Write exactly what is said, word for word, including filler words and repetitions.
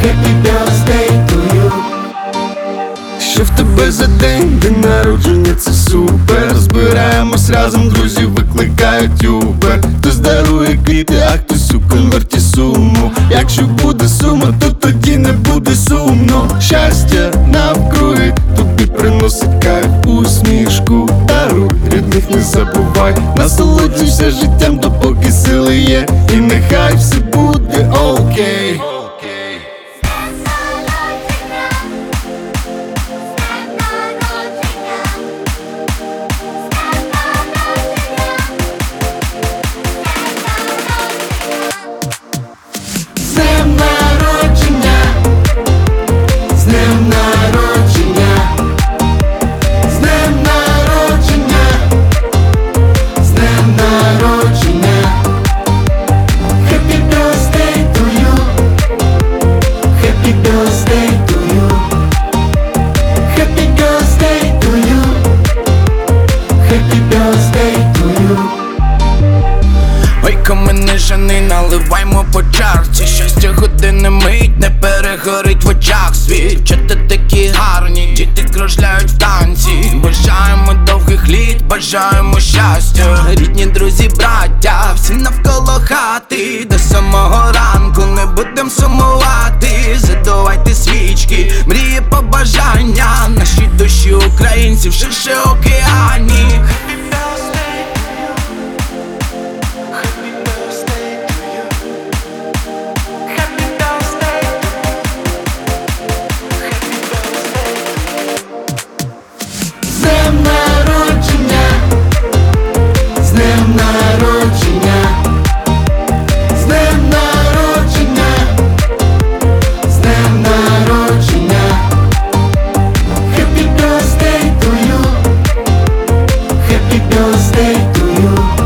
Happy birthday to you. Що в тебе за день, день народження, це супер. Збираємось разом, друзі викликають Uber. Хтось дарує квіти, а хтось у конверті суму. Якщо буде сума, то тоді не буде сумно. Щастя навкруги тобі приносить кайф, усмішку даруй, рідних не забувай. Насолоджуйся життям, допоки сили є, і нехай все буде окей. З днем народження, з днем народження, з днем народження, з днем народження. Happy birthday to you. Happy birthday to you. Happy birthday to you. Happy birthday to you. Ой, камени жени, наливаймо по чарці. Щастя години мить, не перегорить в очах світ. Дівчата такі гарні, діти кружляють в танці. Бажаємо довгих літ, бажаємо щастя. Рідні, друзі, браття, всі навколо хати. До самого ранку не будем сумувати. Задувайте свічки, мрії, побажання. Наші душі українців ширше океані. З днем народження, з днем народження, з днем народження, з днем народження. Happy birthday to you. Happy birthday to you.